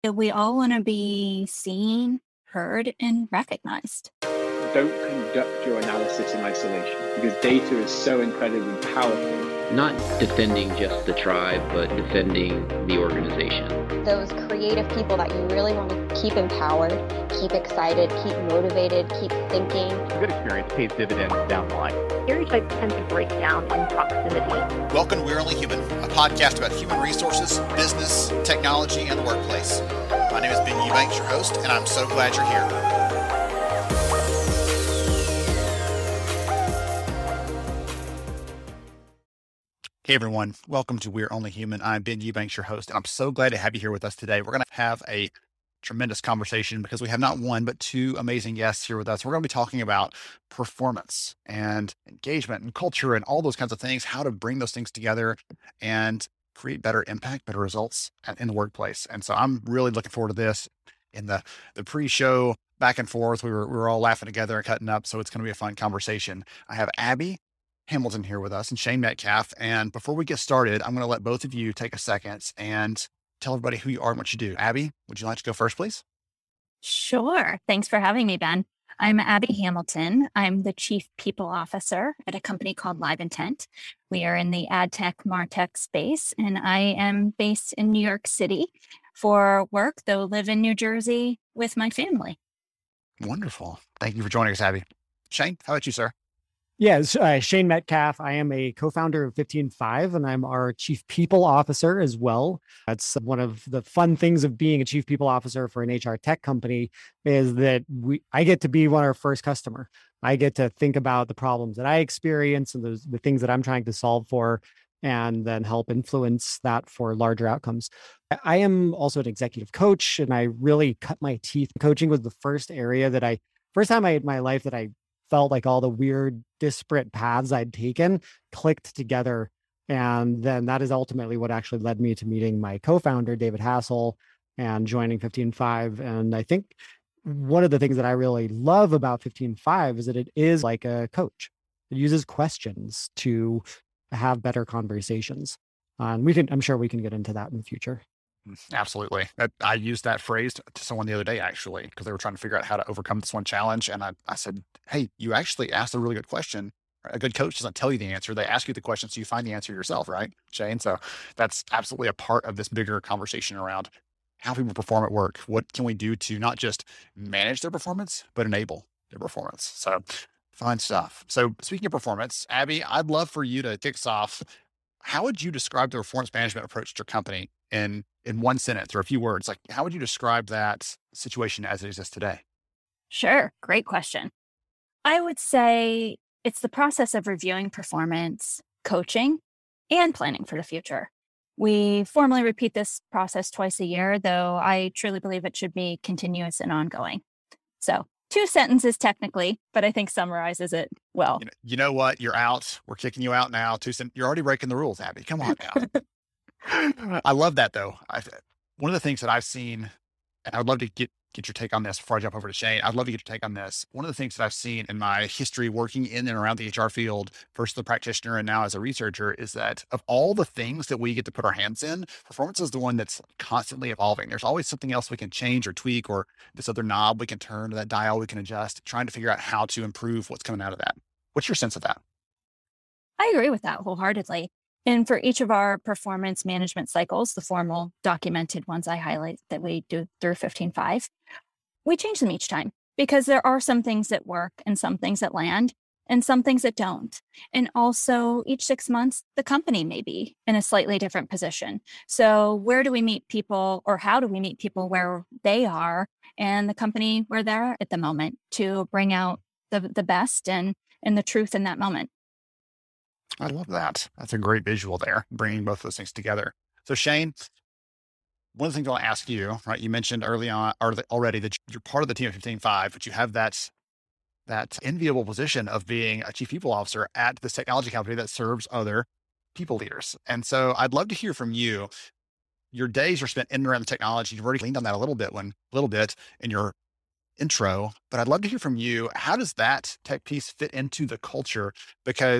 We all want to be seen, heard, and recognized. Don't conduct your analysis in isolation because data is so incredibly powerful. Not defending just the tribe, but defending the organization. Those creative people that you really want to keep empowered, keep excited, keep motivated, keep thinking. A good experience pays dividends down the line. Stereotypes tend to break down in proximity. Welcome to We're Only Human, a podcast about human resources, business, technology, and the workplace. My name is Ben Eubanks, your host, and I'm so glad you're here. Hey everyone, welcome to We're Only Human. I'm Ben Eubanks, your host, and I'm so glad to have you here with us today. We're going to have a tremendous conversation because we have not one, but two amazing guests here with us. We're going to be talking about performance and engagement and culture and all those kinds of things, how to bring those things together and create better impact, better results in the workplace. And so I'm really looking forward to this. In the pre-show back and forth, we were all laughing together and cutting up. So it's going to be a fun conversation. I have Abby Hamilton here with us and Shane Metcalf. And before we get started, I'm going to let both of you take a second and tell everybody who you are and what you do. Abby, would you like to go first, please? Sure. Thanks for having me, Ben. I'm Abby Hamilton. I'm the Chief People Officer at a company called Live Intent. We are in the ad tech, martech space, and I am based in New York City for work, though live in New Jersey with my family. Wonderful. Thank you for joining us, Abby. Shane, how about you, sir? Yes, Shane Metcalf. I am a co-founder of 15Five, and I'm our Chief People Officer as well. That's one of the fun things of being a Chief People Officer for an HR tech company is that I get to be our first customer. I get to think about the problems that I experience and the things that I'm trying to solve for, and then help influence that for larger outcomes. I am also an executive coach, and I really cut my teeth. Coaching was the first time in my life that I felt like all the weird, disparate paths I'd taken clicked together. And then that is ultimately what actually led me to meeting my co-founder, David Hassel, and joining 15Five. And I think one of the things that I really love about 15Five is that it is like a coach. It uses questions to have better conversations. And I'm sure we can get into that in the future. Absolutely. I used that phrase to someone the other day, actually, because they were trying to figure out how to overcome this one challenge. And I said, hey, you actually asked a really good question. A good coach doesn't tell you the answer. They ask you the question so you find the answer yourself, right, Shane? So that's absolutely a part of this bigger conversation around how people perform at work. What can we do to not just manage their performance, but enable their performance? So fun stuff. So speaking of performance, Abby, I'd love for you to kick us off. How would you describe the performance management approach to your company in one sentence or a few words? Like, how would you describe that situation as it exists today? Sure. Great question. I would say it's the process of reviewing performance, coaching, and planning for the future. We formally repeat this process twice a year, though I truly believe it should be continuous and ongoing. So 2 sentences technically, but I think summarizes it well. You know what? You're out. We're kicking you out now. You're already breaking the rules, Abby. Come on now. I love that though. One of the things that I've seen, and I'd love to get your take on this before I jump over to Shane. I'd love to get your take on this. One of the things that I've seen in my history working in and around the HR field, first as a practitioner and now as a researcher, is that of all the things that we get to put our hands in, performance is the one that's constantly evolving. There's always something else we can change or tweak, or this other knob we can turn, or that dial we can adjust, trying to figure out how to improve what's coming out of that. What's your sense of that? I agree with that wholeheartedly. And for each of our performance management cycles, the formal documented ones I highlight that we do through 15Five, we change them each time because there are some things that work and some things that land and some things that don't. And also each 6 months, the company may be in a slightly different position. So where do we meet people, or how do we meet people where they are and the company where they're at the moment to bring out the best and the truth in that moment? I love that. That's a great visual there, bringing both those things together. So Shane, one of the things I want to ask you, right? You mentioned early on already that you're part of the team of 15Five, but you have that enviable position of being a Chief People Officer at this technology company that serves other people leaders. And so I'd love to hear from you. Your days are spent in and around the technology. You've already leaned on that a little bit in your intro, but I'd love to hear from you. How does that tech piece fit into the culture? Because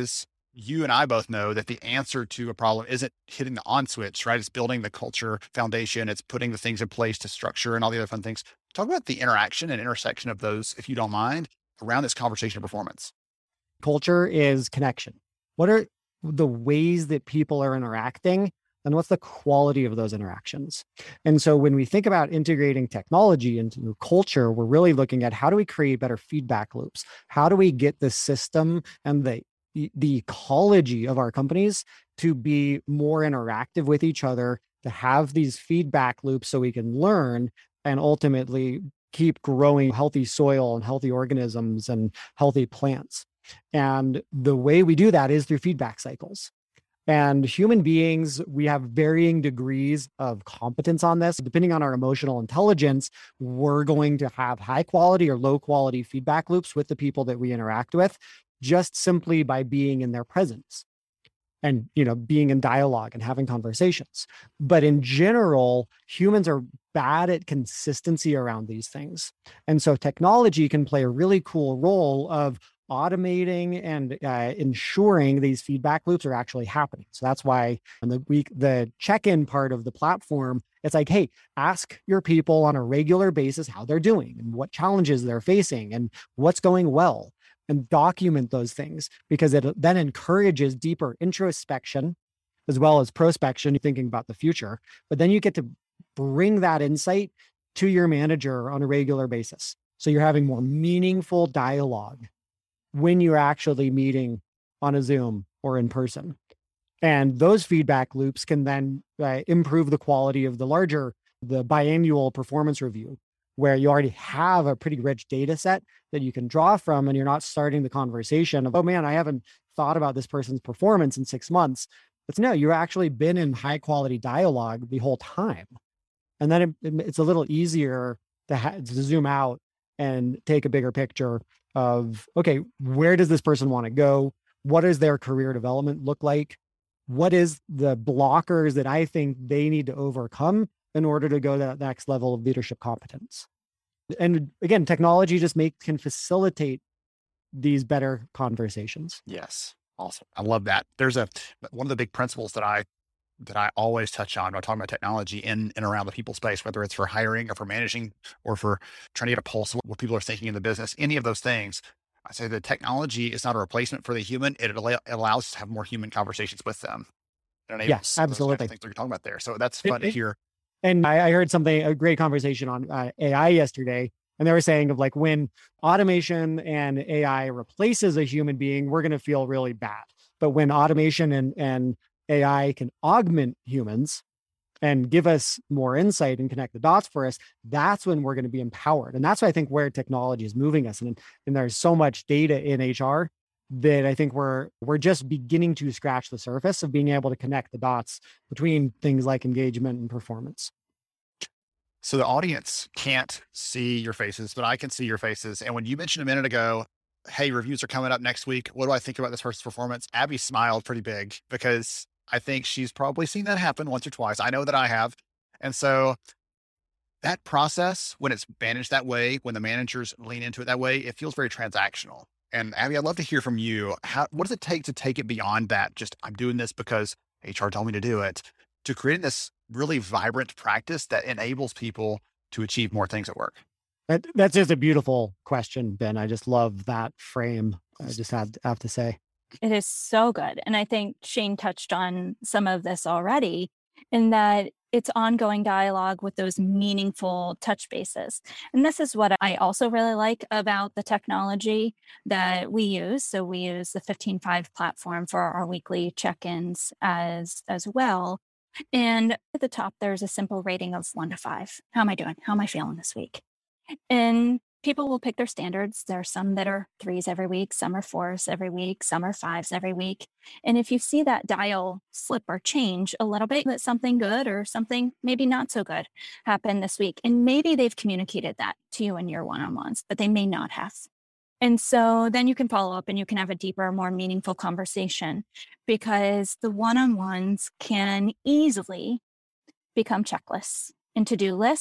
you and I both know that the answer to a problem isn't hitting the on switch, right? It's building the culture foundation. It's putting the things in place to structure and all the other fun things. Talk about the interaction and intersection of those, if you don't mind, around this conversation of performance. Culture is connection. What are the ways that people are interacting, and what's the quality of those interactions? And so when we think about integrating technology into culture, we're really looking at how do we create better feedback loops? How do we get the system and the ecology of our companies to be more interactive with each other, to have these feedback loops so we can learn and ultimately keep growing healthy soil and healthy organisms and healthy plants. And the way we do that is through feedback cycles. And human beings, we have varying degrees of competence on this. Depending on our emotional intelligence, we're going to have high quality or low quality feedback loops with the people that we interact with, just simply by being in their presence and, being in dialogue and having conversations. But in general, humans are bad at consistency around these things. And so technology can play a really cool role of automating and ensuring these feedback loops are actually happening. So that's why in the check-in part of the platform, it's like, hey, ask your people on a regular basis how they're doing and what challenges they're facing and what's going well, and document those things, because it then encourages deeper introspection as well as prospection, thinking about the future. But then you get to bring that insight to your manager on a regular basis. So you're having more meaningful dialogue when you're actually meeting on a Zoom or in person. And those feedback loops can then improve the quality of the biannual performance review, where you already have a pretty rich data set that you can draw from, and you're not starting the conversation of, oh man, I haven't thought about this person's performance in 6 months. But no, you've actually been in high quality dialogue the whole time. And then it's a little easier to zoom out and take a bigger picture of, okay, where does this person want to go? What does their career development look like? What is the blockers that I think they need to overcome in order to go to that next level of leadership competence? And again, technology just can facilitate these better conversations. Yes. Awesome. I love that. There's one of the big principles that I always touch on when I'm talking about technology in and around the people space, whether it's for hiring or for managing or for trying to get a pulse of what people are thinking in the business, any of those things. I say that technology is not a replacement for the human. It allows us to have more human conversations with them. Yes, absolutely. Things that you're talking about there. So that's fun to hear. And I heard a great conversation on AI yesterday, and they were saying of like, when automation and AI replaces a human being, we're going to feel really bad. But when automation and AI can augment humans and give us more insight and connect the dots for us, that's when we're going to be empowered. And that's, I think, where technology is moving us. And there's so much data in HR that I think we're just beginning to scratch the surface of being able to connect the dots between things like engagement and performance. So the audience can't see your faces, but I can see your faces. And when you mentioned a minute ago, hey, reviews are coming up next week, what do I think about this person's performance? Abby smiled pretty big, because I think she's probably seen that happen once or twice. I know that I have. And so that process, when it's managed that way, when the managers lean into it that way, it feels very transactional. And Abby, I'd love to hear from you. What does it take to take it beyond that? Just, I'm doing this because HR told me to do it, to creating this really vibrant practice that enables people to achieve more things at work? That's just a beautiful question, Ben. I just love that frame. I just have to say. It is so good. And I think Shane touched on some of this already, in that it's ongoing dialogue with those meaningful touch bases. And this is what I also really like about the technology that we use. So we use the 15.5 platform for our weekly check-ins as well. And at the top, there's a simple rating of 1 to 5. How am I doing? How am I feeling this week? And people will pick their standards. There are some that are 3s every week, some are 4s every week, some are 5s every week. And if you see that dial slip or change a little bit, that something good or something maybe not so good happened this week. And maybe they've communicated that to you in your one-on-ones, but they may not have. And so then you can follow up and you can have a deeper, more meaningful conversation, because the one-on-ones can easily become checklists and to-do lists.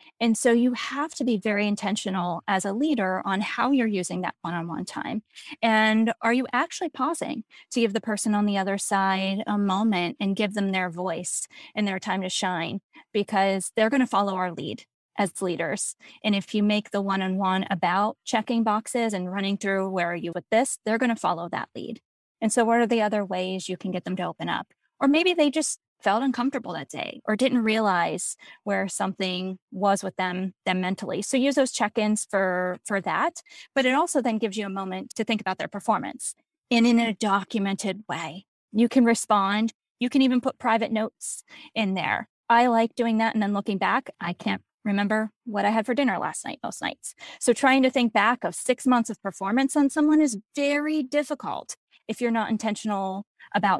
And so you have to be very intentional as a leader on how you're using that one-on-one time. And are you actually pausing to give the person on the other side a moment and give them their voice and their time to shine? Because they're going to follow our lead as leaders. And if you make the one-on-one about checking boxes and running through where are you with this, they're going to follow that lead. And so what are the other ways you can get them to open up? Or maybe they just felt uncomfortable that day or didn't realize where something was with them mentally. So use those check-ins for that. But it also then gives you a moment to think about their performance and in a documented way. You can respond. You can even put private notes in there. I like doing that. And then looking back, I can't remember what I had for dinner last night, most nights. So trying to think back of 6 months of performance on someone is very difficult if you're not intentional about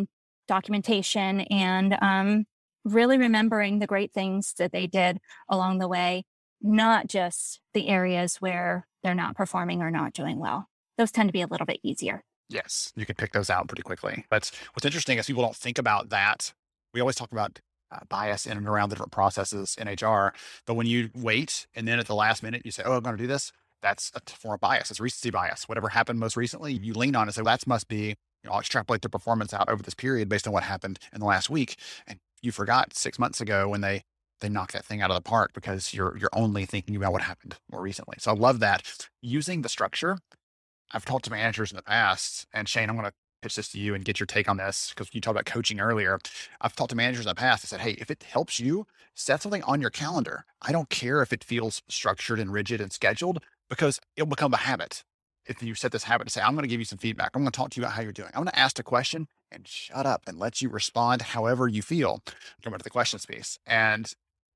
documentation and really remembering the great things that they did along the way, not just the areas where they're not performing or not doing well. Those tend to be a little bit easier. Yes, you can pick those out pretty quickly. But what's interesting is people don't think about that. We always talk about bias in and around the different processes in HR. But when you wait and then at the last minute you say, oh, I'm going to do this, that's a form of bias. It's recency bias. Whatever happened most recently, you lean on it and say, that must be, I'll extrapolate the performance out over this period based on what happened in the last week. And you forgot 6 months ago when they knocked that thing out of the park because you're only thinking about what happened more recently. So I love that. Using the structure, I've talked to managers in the past, and Shane, I'm going to pitch this to you and get your take on this because you talked about coaching earlier. I've talked to managers in the past and said, hey, if it helps you, set something on your calendar. I don't care if it feels structured and rigid and scheduled because it'll become a habit. If you set this habit to say, I'm going to give you some feedback. I'm going to talk to you about how you're doing. I'm going to ask a question and shut up and let you respond however you feel. Come back to the questions piece. And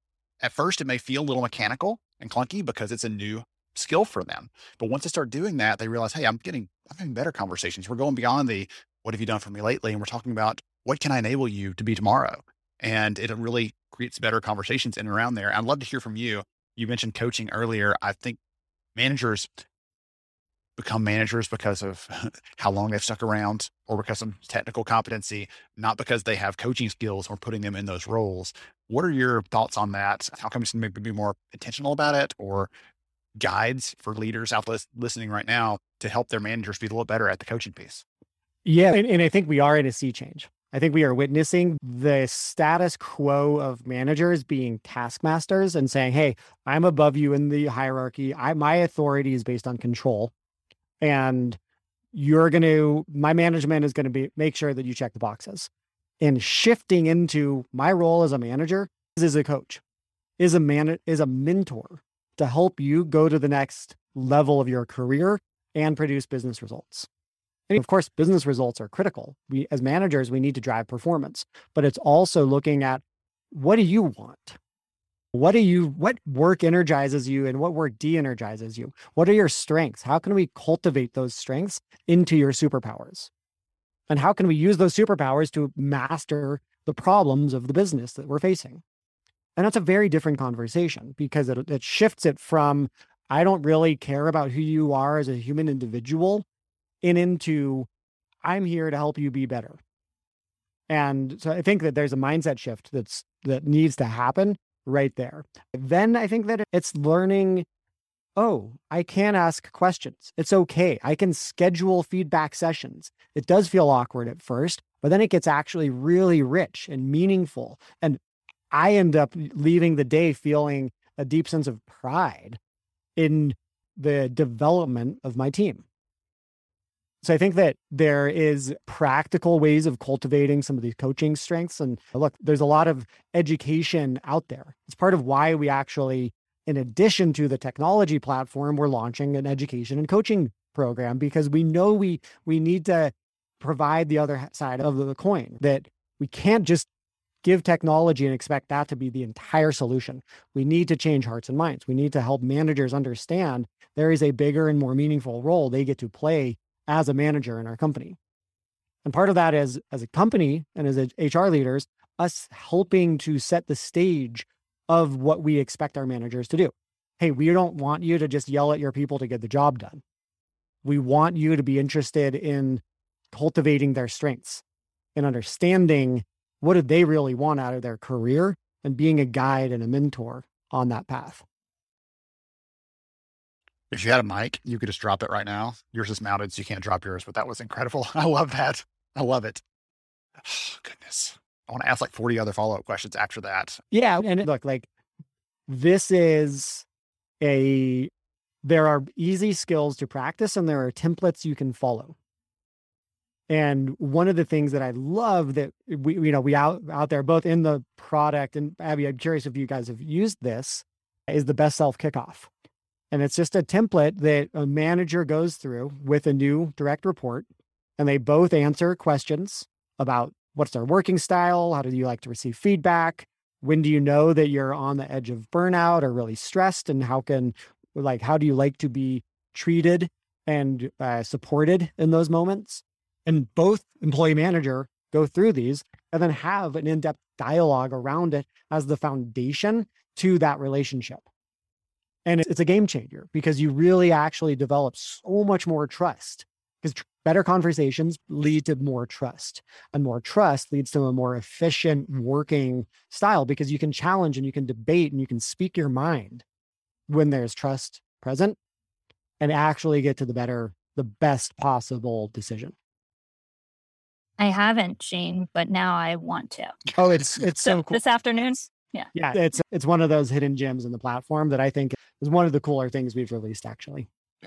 at first it may feel a little mechanical and clunky because it's a new skill for them. But once they start doing that, they realize, hey, I'm having better conversations. We're going beyond the, what have you done for me lately? And we're talking about what can I enable you to be tomorrow? And it really creates better conversations in and around there. I'd love to hear from you. You mentioned coaching earlier. I think managers become managers because of how long they've stuck around or because of technical competency, not because they have coaching skills or putting them in those roles. What are your thoughts on that? How come you should maybe be more intentional about it, or guides for leaders out listening right now to help their managers be a little better at the coaching piece? Yeah. And I think we are in a sea change. I think we are witnessing the status quo of managers being taskmasters and saying, hey, I'm above you in the hierarchy. My authority is based on control. And my management is going to make sure that you check the boxes. And shifting into my role as a manager is a coach, is a mentor to help you go to the next level of your career and produce business results. And of course, business results are critical. As managers, we need to drive performance, but it's also looking at, what do you want? What work energizes you and what work de-energizes you? What are your strengths? How can we cultivate those strengths into your superpowers? And how can we use those superpowers to master the problems of the business that we're facing? And that's a very different conversation because it shifts it from, I don't really care about who you are as a human individual, and into, I'm here to help you be better. And so I think that there's a mindset shift that needs to happen right there. Then I think that it's learning, oh, I can ask questions. It's okay. I can schedule feedback sessions. It does feel awkward at first, but then it gets actually really rich and meaningful. And I end up leaving the day feeling a deep sense of pride in the development of my team. So I think that there is practical ways of cultivating some of these coaching strengths. And look, there's a lot of education out there. It's part of why we actually, in addition to the technology platform, we're launching an education and coaching program, because we know we need to provide the other side of the coin, that we can't just give technology and expect that to be the entire solution. We need to change hearts and minds. We need to help managers understand there is a bigger and more meaningful role they get to play as a manager in our company. And part of that is, as a company and as HR leaders, us helping to set the stage of what we expect our managers to do. Hey, we don't want you to just yell at your people to get the job done. We want you to be interested in cultivating their strengths and understanding what do they really want out of their career, and being a guide and a mentor on that path. If you had a mic, you could just drop it right now. Yours is mounted, so you can't drop yours, but that was incredible. I love that. I love it. Oh, goodness. I want to ask like 40 other follow-up questions after that. Yeah. And look, like this is there are easy skills to practice and there are templates you can follow. And one of the things that I love that we out there, both in the product, and Abby, I'm curious if you guys have used this, is the Best Self Kickoff. And it's just a template that a manager goes through with a new direct report, and they both answer questions about what's their working style, how do you like to receive feedback, when do you know that you're on the edge of burnout or really stressed, and how do you like to be treated and supported in those moments? And both employee manager go through these and then have an in-depth dialogue around it as the foundation to that relationship. And it's a game changer because you really actually develop so much more trust, because better conversations lead to more trust, and more trust leads to a more efficient working style because you can challenge and you can debate and you can speak your mind when there's trust present and actually get to the best possible decision. I haven't, Shane, but now I want to. Oh, it's so cool. This afternoon? Yeah. Yeah. It's one of those hidden gems in the platform that I think is one of the cooler things we've released, actually. Yeah.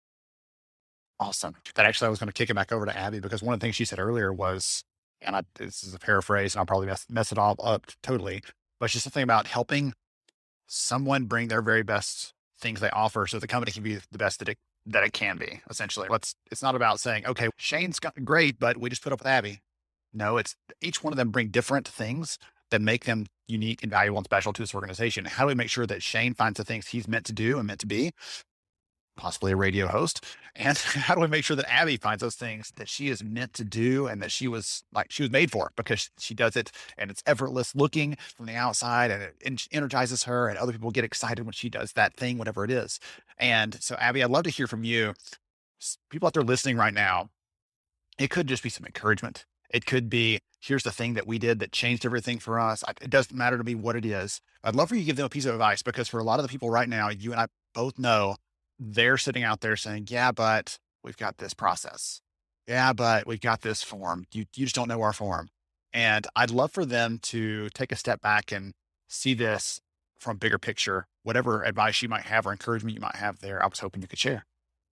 Awesome. That actually, I was going to kick it back over to Abby because one of the things she said earlier was, and this is a paraphrase and I'll probably mess it all up totally, but she's something about helping someone bring their very best things they offer so the company can be the best that it can be, essentially. It's not about saying, okay, Shane's great, but we just put up with Abby. No, it's each one of them bring different things that make them unique and valuable and special to this organization. How do we make sure that Shane finds the things he's meant to do and meant to be, possibly a radio host? And how do we make sure that Abby finds those things that she is meant to do and that she was made for, because she does it and it's effortless looking from the outside and it energizes her and other people get excited when she does that thing, whatever it is. And so Abby, I'd love to hear from you. People out there listening right now, it could just be some encouragement. It could be, here's the thing that we did that changed everything for us. It doesn't matter to me what it is. I'd love for you to give them a piece of advice, because for a lot of the people right now, you and I both know they're sitting out there saying, yeah, but we've got this process. Yeah, but we've got this form. You just don't know our form. And I'd love for them to take a step back and see this from a bigger picture. Whatever advice you might have or encouragement you might have there, I was hoping you could share.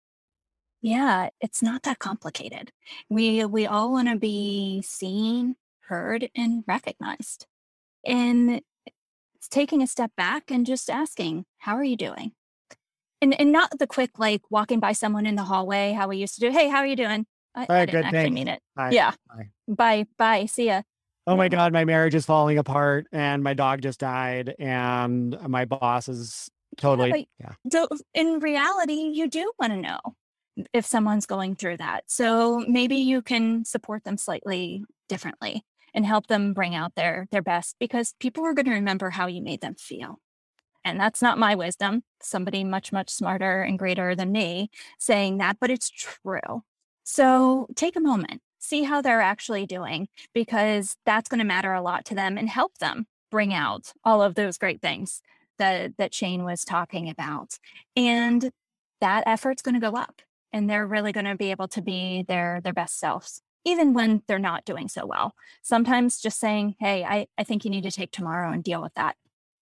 Yeah, it's not that complicated. We all want to be seen, heard, and recognized. And it's taking a step back and just asking, how are you doing? And not the quick, like walking by someone in the hallway, how we used to do, hey, how are you doing? I didn't actually mean it. Bye. Yeah. Bye. Bye. See ya. Oh my God, my marriage is falling apart and my dog just died and my boss is totally. So in reality, you do want to know if someone's going through that. So maybe you can support them slightly differently and help them bring out their best, because people are going to remember how you made them feel. And that's not my wisdom, somebody much, much smarter and greater than me saying that, but it's true. So take a moment, see how they're actually doing, because that's going to matter a lot to them and help them bring out all of those great things that Shane was talking about. And that effort's going to go up, and they're really going to be able to be their best selves, even when they're not doing so well. Sometimes just saying, hey, I think you need to take tomorrow and deal with that.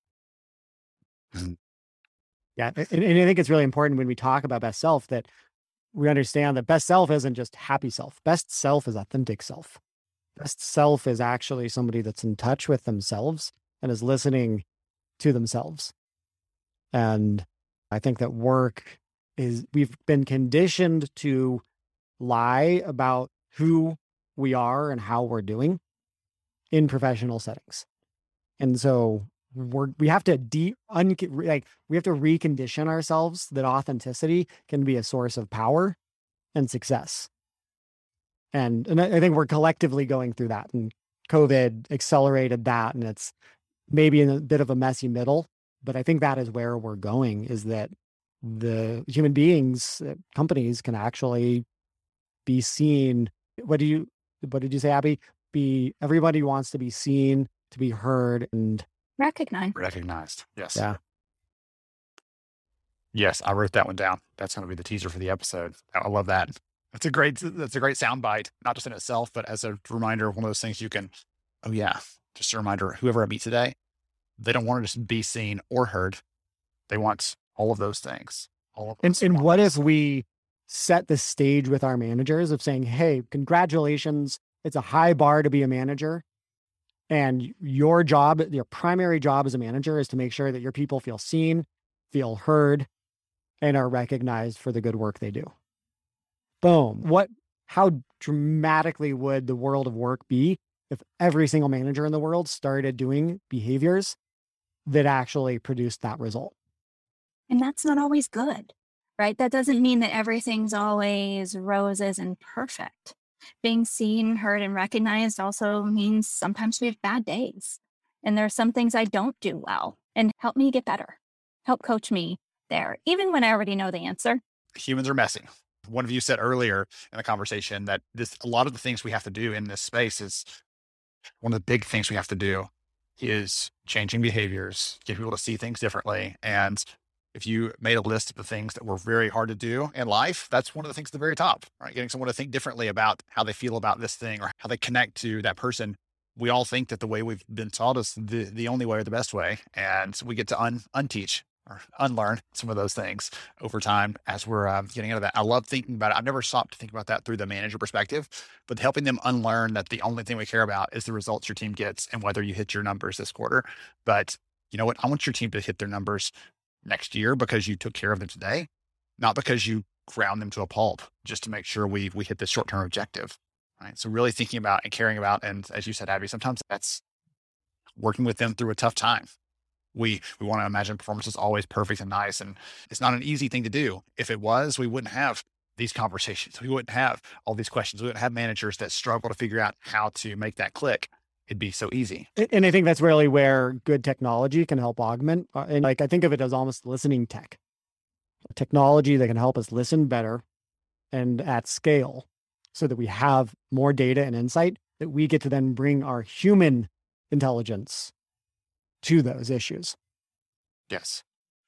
Yeah. And I think it's really important when we talk about best self that we understand that best self isn't just happy self. Best self is authentic self. Best self is actually somebody that's in touch with themselves and is listening to themselves. And I think that we've been conditioned to lie about who we are and how we're doing in professional settings. And so we have to recondition ourselves that authenticity can be a source of power and success. And I think we're collectively going through that, and COVID accelerated that, and it's maybe in a bit of a messy middle, but I think that is where we're going, is that the human beings, companies can actually be seen. What did you say, Abby? Everybody wants to be seen, to be heard, and recognized. Recognized. Yes. Yeah. Yes, I wrote that one down. That's going to be the teaser for the episode. I love that. That's a great soundbite, not just in itself, but as a reminder of one of those things you can, oh yeah, just a reminder, whoever I meet today, they don't want to just be seen or heard. They want all of those things. And what if we set the stage with our managers of saying, hey, congratulations. It's a high bar to be a manager. And your job, your primary job as a manager is to make sure that your people feel seen, feel heard, and are recognized for the good work they do. Boom. How dramatically would the world of work be if every single manager in the world started doing behaviors that actually produced that result? And that's not always good, right? That doesn't mean that everything's always roses and perfect. Being seen, heard, and recognized also means sometimes we have bad days. And there are some things I don't do well. And help me get better. Help coach me there, even when I already know the answer. Humans are messy. One of you said earlier in the conversation that a lot of the things we have to do in this space is one of the big things we have to do is changing behaviors, get people to see things differently. And if you made a list of the things that were very hard to do in life, that's one of the things at the very top, right? Getting someone to think differently about how they feel about this thing or how they connect to that person. We all think that the way we've been taught is the only way or the best way. And we get to unteach or unlearn some of those things over time as we're getting out of that. I love thinking about it. I've never stopped to think about that through the manager perspective, but helping them unlearn that the only thing we care about is the results your team gets and whether you hit your numbers this quarter. But you know what? I want your team to hit their numbers next year because you took care of them today, not because you ground them to a pulp just to make sure we hit this short-term objective, right? So really thinking about and caring about, and as you said, Abby, sometimes that's working with them through a tough time. We want to imagine performance is always perfect and nice, and it's not an easy thing to do. If it was, we wouldn't have these conversations. We wouldn't have all these questions. We wouldn't have managers that struggle to figure out how to make that click. It'd be so easy. And I think that's really where good technology can help augment. And I think of it as almost listening tech. Technology that can help us listen better and at scale so that we have more data and insight that we get to then bring our human intelligence to those issues. Yes.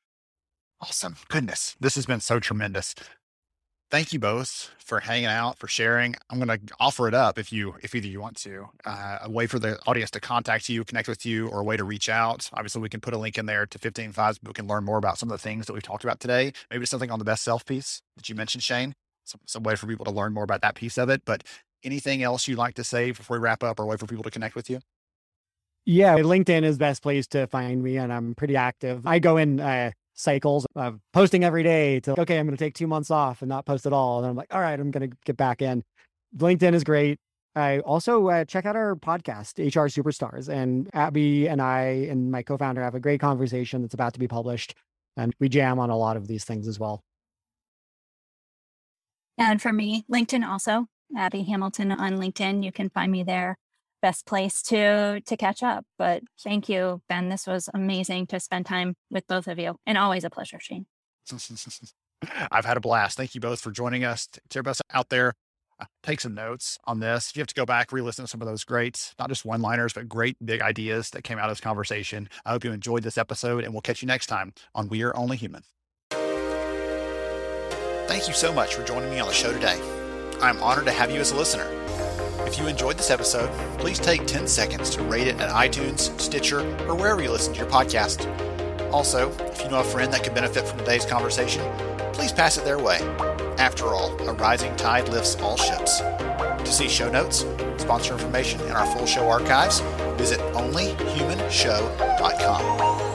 Awesome. Goodness. This has been so tremendous. Thank you both for hanging out, for sharing. I'm going to offer it up if either you want to, a way for the audience to contact you, connect with you, or a way to reach out. Obviously, we can put a link in there to 15Fives, but we can learn more about some of the things that we've talked about today. Maybe something on the best self piece that you mentioned, Shane. Some way for people to learn more about that piece of it. But anything else you'd like to say before we wrap up, or a way for people to connect with you? Yeah, LinkedIn is the best place to find me, and I'm pretty active. I go in cycles of posting every day to, okay, I'm going to take 2 months off and not post at all. And I'm like, all right, I'm going to get back in. LinkedIn is great. I also check out our podcast, HR Superstars, and Abby and I and my co-founder have a great conversation that's about to be published, and we jam on a lot of these things as well. And for me, LinkedIn also, Abby Hamilton on LinkedIn. You can find me there. Best place to catch up. But thank you, Ben. This was amazing to spend time with both of you, and always a pleasure, Shane. I've had a blast. Thank you both for joining us. To everybody out there, take some notes on this. If you have to go back, re-listen to some of those great, not just one-liners, but great big ideas that came out of this conversation. I hope you enjoyed this episode, and we'll catch you next time on We're Only Human. Thank you so much for joining me on the show today. I'm honored to have you as a listener. If you enjoyed this episode, please take 10 seconds to rate it at iTunes, Stitcher, or wherever you listen to your podcast. Also, if you know a friend that could benefit from today's conversation, please pass it their way. After all, a rising tide lifts all ships. To see show notes, sponsor information, and our full show archives, visit onlyhumanshow.com.